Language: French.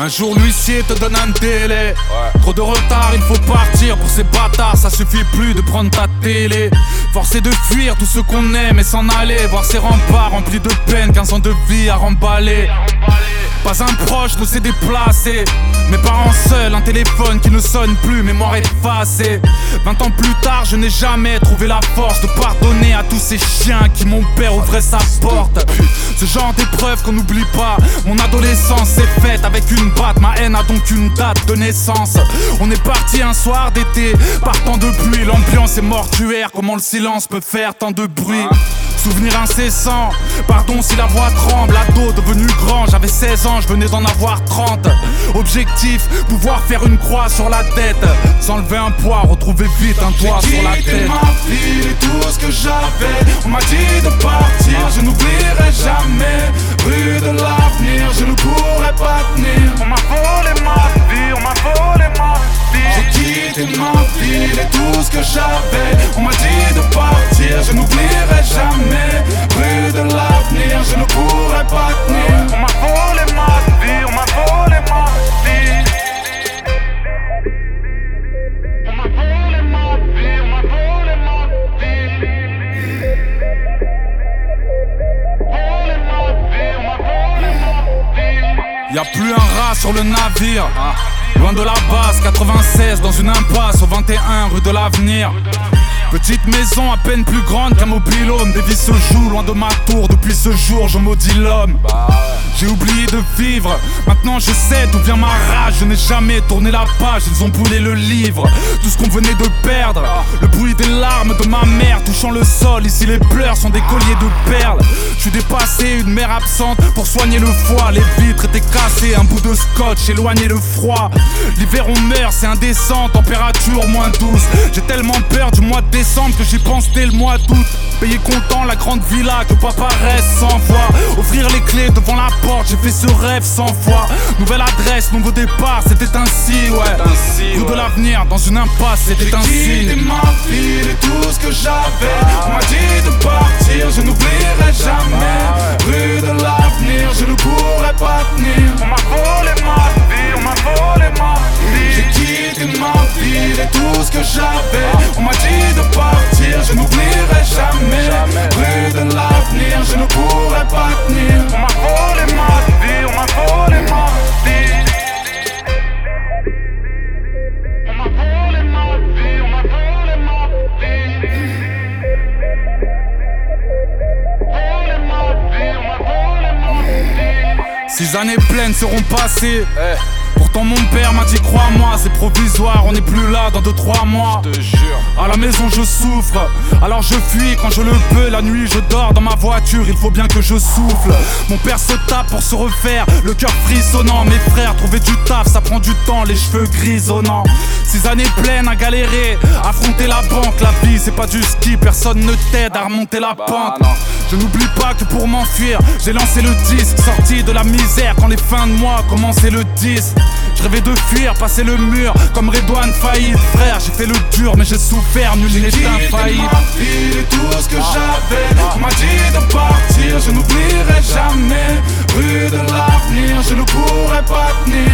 Un jour l'huissier te donne un délai. Trop de retard, il faut partir. Pour ces bâtards, ça suffit plus de prendre ta télé. Forcé de fuir tout ce qu'on aime et s'en aller. Voir ces remparts remplis de peine, 15 ans de vie à remballer. Pas un proche ne s'est déplacé. Mes parents seuls, un téléphone qui ne sonne plus, mémoire effacée. 20 ans plus tard, je n'ai jamais trouvé la force de pardonner à tous ces chiens qui mon père ouvrait sa porte. Ce genre d'épreuve qu'on n'oublie pas. Mon adolescence s'est faite avec une batte. Ma haine a donc une date de naissance. On est parti un soir d'été, partant de pluie. L'ambiance est mortuaire, comment le silence peut faire tant de bruit. Souvenir incessant, pardon si la voix tremble. Ado devenu grand, j'avais 16 ans, je venais d'en avoir 30. Objectif, pouvoir faire une croix sur la tête. S'enlever un poids, retrouver vite un toit sur la tête. J'ai quitté ma ville et tout ce que j'avais. On m'a dit de partir, je n'oublierai jamais. Rue de l'avenir, je ne pourrai pas tenir. On m'a volé ma vie, on m'a volé ma vie. J'ai quitté ma ville et tout ce que j'avais. On m'a dit de partir, je n'oublierai jamais. Rue de l'avenir, je ne pourrai pas tenir. On m'a volé ma vie, on m'a volé ma vie. On m'a volé ma vie, on m'a volé ma vie. Volé ma vie, on m'a volé ma vie. Y'a plus un rat sur le navire. Loin de la base, 96 dans une impasse au 21 rue de l'Avenir. Petite maison à peine plus grande qu'un mobil-home. Des vies se jouent loin de ma tour. Depuis ce jour je maudis l'homme. J'ai oublié de vivre, maintenant je sais d'où vient ma rage. Je n'ai jamais tourné la page, ils ont brûlé le livre. Tout ce qu'on venait de perdre, le bruit des larmes de ma mère touchant le sol. Ici les pleurs sont des colliers de perles. Je suis dépassé, une mère absente pour soigner le foie. Les vitres étaient cassées, un bout de scotch éloignait le froid. L'hiver on meurt, c'est indécent, température moins douce. J'ai tellement peur du mois de décembre que j'y pense dès le mois d'août. Payer content la grande villa, que papa reste sans voix. Offrir les clés devant la porte, j'ai fait ce rêve 100 fois. Nouvelle adresse, nouveau départ, c'était ainsi, ouais. Rue de l'avenir, dans une impasse, c'était ainsi. J'ai quitté ma ville et tout ce que j'avais. On m'a dit de partir, je n'oublierai jamais. Rue de l'avenir, je ne pourrai pas tenir. On m'a volé ma vie, on m'a volé ma vie. J'ai quitté ma ville et tout ce que j'avais. On m'a dit de partir, je n'oublierai jamais. Rue de l'avenir, je ne pourrai pas tenir. On m'a volé ma vie, on m'a volé ma vie. On m'a volé ma vie, on m'a volé ma vie. Volé ma vie, on m'a volé ma vie. 6 années pleines seront passées. Pourtant mon père m'a dit crois-moi, c'est provisoire, on n'est plus là dans 2-3 mois. Je te jure. À la maison je souffre, alors je fuis quand je le peux. La nuit je dors dans ma voiture, il faut bien que je souffle. Mon père se tape pour se refaire, le cœur frissonnant. Mes frères, trouver du taf, ça prend du temps, les cheveux grisonnants. 6 années pleines à galérer, affronter la banque. La vie c'est pas du ski, personne ne t'aide à remonter la pente. non. Je n'oublie pas que pour m'enfuir, j'ai lancé le disque. Sorti de la misère quand les fins de mois commençaient le 10. Je rêvais de fuir, passer le mur comme Redouane Faïd. Frère, j'ai fait le dur mais j'ai souffert, nul n'est infaillible. Ma ville et tout ce que j'avais. On m'a dit de partir, je n'oublierai jamais. Rue de l'avenir, je ne pourrai pas tenir.